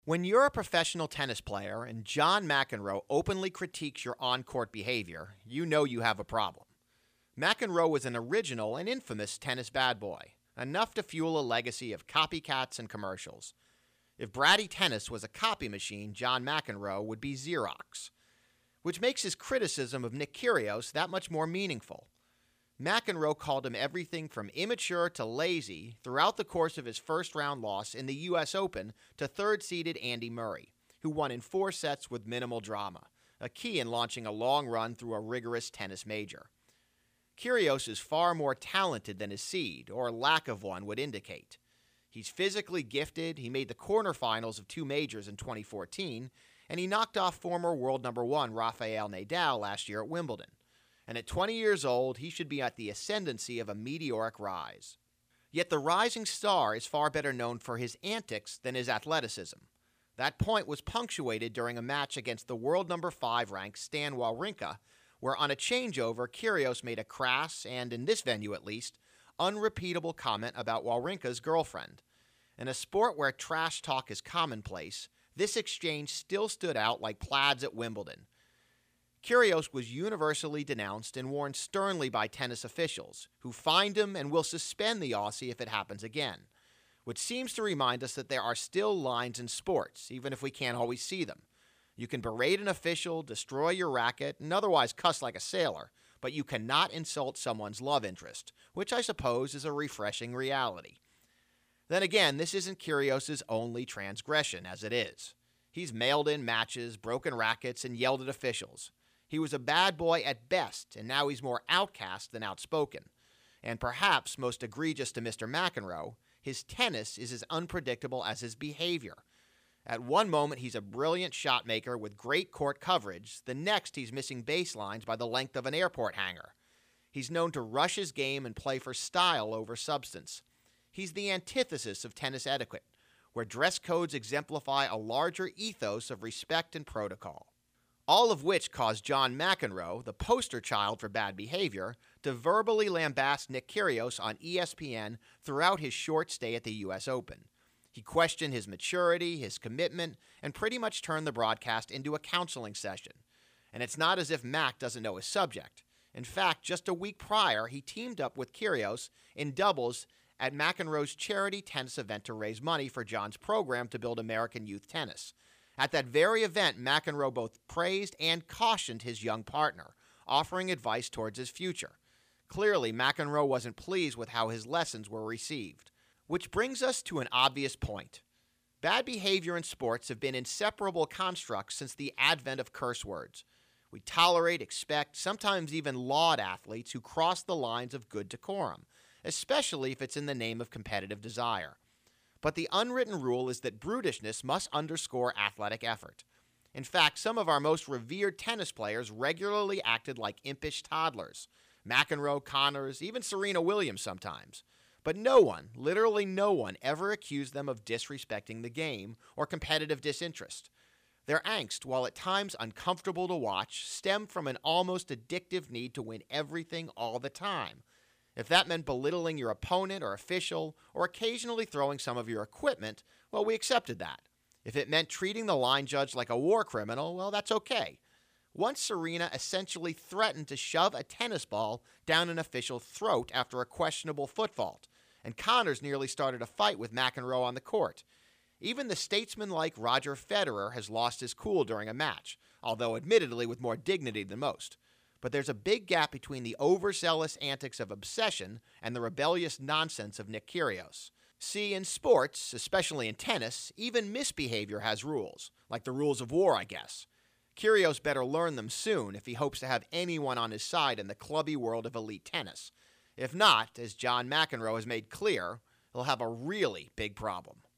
When you're a professional tennis player and John McEnroe openly critiques your on-court behavior, you know you have a problem. McEnroe was an original and infamous tennis bad boy, enough to fuel a legacy of copycats and commercials. If Bratty Tennis was a copy machine, John McEnroe would be Xerox, which makes his criticism of Nick Kyrgios that much more meaningful. McEnroe called him everything from immature to lazy throughout the course of his first-round loss in the U.S. Open to third-seeded Andy Murray, who won in 4 sets with minimal drama, a key in launching a long run through a rigorous tennis major. Kyrgios is far more talented than his seed, or lack of one, would indicate. He's physically gifted, he made the quarterfinals of 2 majors in 2014, and he knocked off former world number 1 Rafael Nadal last year at Wimbledon. And at 20 years old, he should be at the ascendancy of a meteoric rise. Yet the rising star is far better known for his antics than his athleticism. That point was punctuated during a match against the world number 5 ranked Stan Wawrinka, where on a changeover, Kyrgios made a crass, and in this venue at least, unrepeatable comment about Wawrinka's girlfriend. In a sport where trash talk is commonplace, this exchange still stood out like plaids at Wimbledon. Kyrgios was universally denounced and warned sternly by tennis officials, who fined him and will suspend the Aussie if it happens again, which seems to remind us that there are still lines in sports, even if we can't always see them. You can berate an official, destroy your racket, and otherwise cuss like a sailor, but you cannot insult someone's love interest, which I suppose is a refreshing reality. Then again, this isn't Kyrgios' only transgression, as it is. He's mailed in matches, broken rackets, and yelled at officials. He was a bad boy at best, and now he's more outcast than outspoken. And perhaps most egregious to Mr. McEnroe, his tennis is as unpredictable as his behavior. At one moment, he's a brilliant shot maker with great court coverage. The next, he's missing baselines by the length of an airport hangar. He's known to rush his game and play for style over substance. He's the antithesis of tennis etiquette, where dress codes exemplify a larger ethos of respect and protocol. All of which caused John McEnroe, the poster child for bad behavior, to verbally lambast Nick Kyrgios on ESPN throughout his short stay at the U.S. Open. He questioned his maturity, his commitment, and pretty much turned the broadcast into a counseling session. And it's not as if Mac doesn't know his subject. In fact, just a week prior, he teamed up with Kyrgios in doubles at McEnroe's charity tennis event to raise money for John's program to build American youth tennis. At that very event, McEnroe both praised and cautioned his young partner, offering advice towards his future. Clearly, McEnroe wasn't pleased with how his lessons were received. Which brings us to an obvious point. Bad behavior in sports have been inseparable constructs since the advent of curse words. We tolerate, expect, sometimes even laud athletes who cross the lines of good decorum, especially if it's in the name of competitive desire. But the unwritten rule is that brutishness must underscore athletic effort. In fact, some of our most revered tennis players regularly acted like impish toddlers. McEnroe, Connors, even Serena Williams sometimes. But no one, literally no one, ever accused them of disrespecting the game or competitive disinterest. Their angst, while at times uncomfortable to watch, stemmed from an almost addictive need to win everything all the time. If that meant belittling your opponent or official, or occasionally throwing some of your equipment, well, we accepted that. If it meant treating the line judge like a war criminal, well, that's okay. Once Serena essentially threatened to shove a tennis ball down an official's throat after a questionable foot fault, and Connors nearly started a fight with McEnroe on the court. Even the statesman-like Roger Federer has lost his cool during a match, although admittedly with more dignity than most. But there's a big gap between the overzealous antics of obsession and the rebellious nonsense of Nick Kyrgios. See, in sports, especially in tennis, even misbehavior has rules, like the rules of war, I guess. Kyrgios better learn them soon if he hopes to have anyone on his side in the clubby world of elite tennis. If not, as John McEnroe has made clear, he'll have a really big problem.